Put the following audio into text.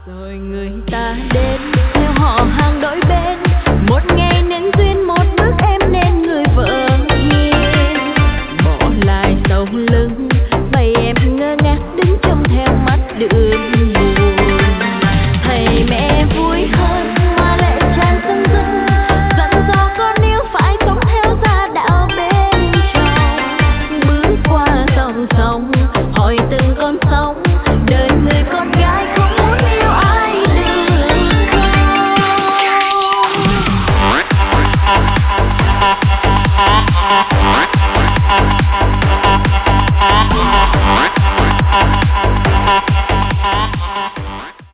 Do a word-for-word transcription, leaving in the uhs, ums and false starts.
rồi người ta đến theo họ hàng đôi bên một ngày